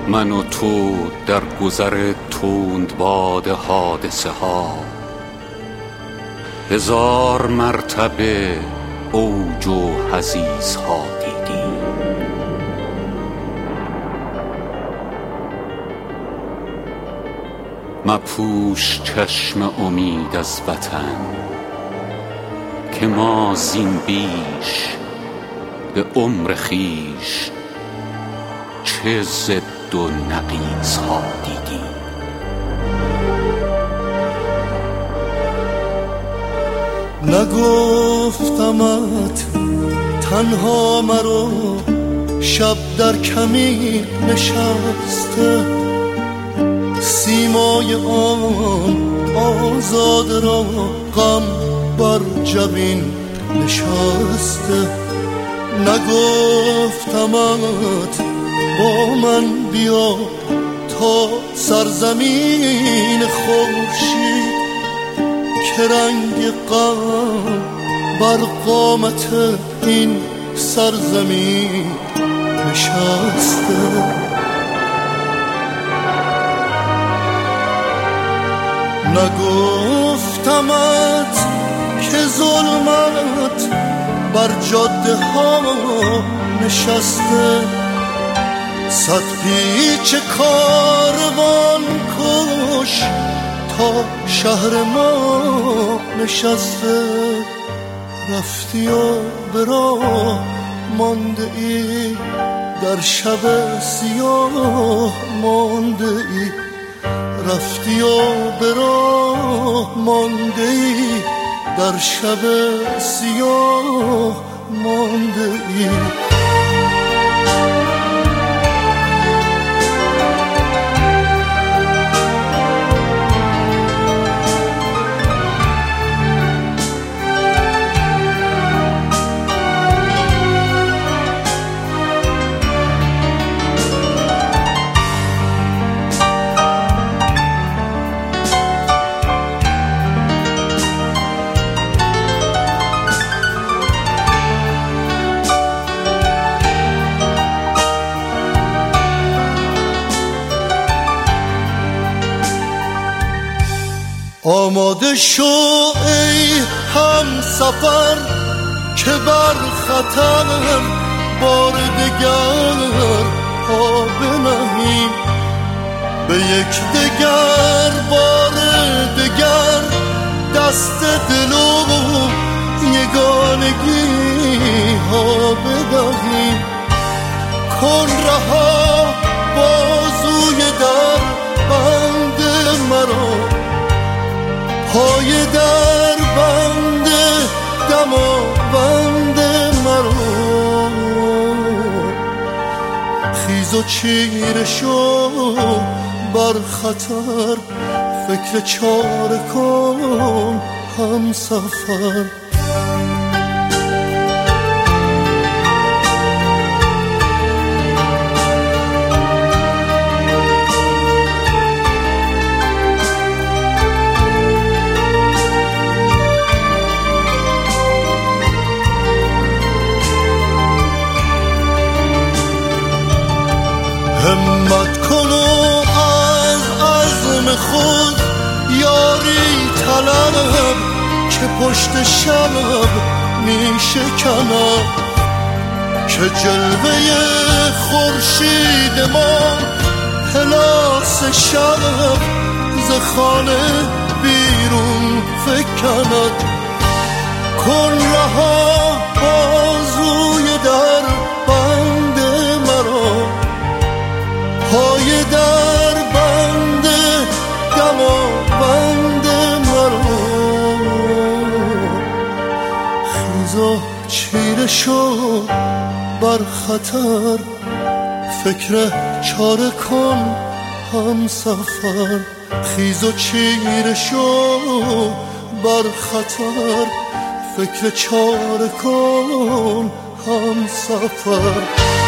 من و تو در گذر تندباد حادثه ها، 1000 مرتبه اوج و حضیض ها دیدیم. مپوش چشم امید از وطن که ما زین بیش به عمر خویش چه ضد و نقیض ها دیدیم. نگفتمت تنها مرو، شب در کمی نشسته، سیمای آن آزاد را غم بر جبین نشسته. نگفتمت با من بیا تا سرزمین خورشید، که رنگ غم بر قامت این سرزمین نشسته. نگفتمت که ظلمت بر جاده ها نشسته، 100 پیچ کاروان کش تا شهر ما نشسته. رفتی و به راه مانده ای، در شب سیاه مانده ای. رفتی و به راه مانده ای، در شب سیاه مانده ای. آماده شو ای هم سفر که بر خطر بار دگر پا بنهیم، به یک دگر بار دگر دست دل و یگانگی ها بدهیم. کن رها بازوی در بند مرا، پای در بند دماوند مرا. خیز و چیره شو بر خطر، فکر چاره کن هم سفر. همت کن و از عزم خود یاری طلب، که پشت شب می شکند، که جلوه خورشید ما پلاس شب ز خانه بیرون فکند. کن رها بازوی در بند مرا، پای در بند دماوند مرا. خیز و چیره شو بر خطر، فکر چاره کن هم سفر. خیز و چیره شو بر خطر، فکر چاره کن هم سفر.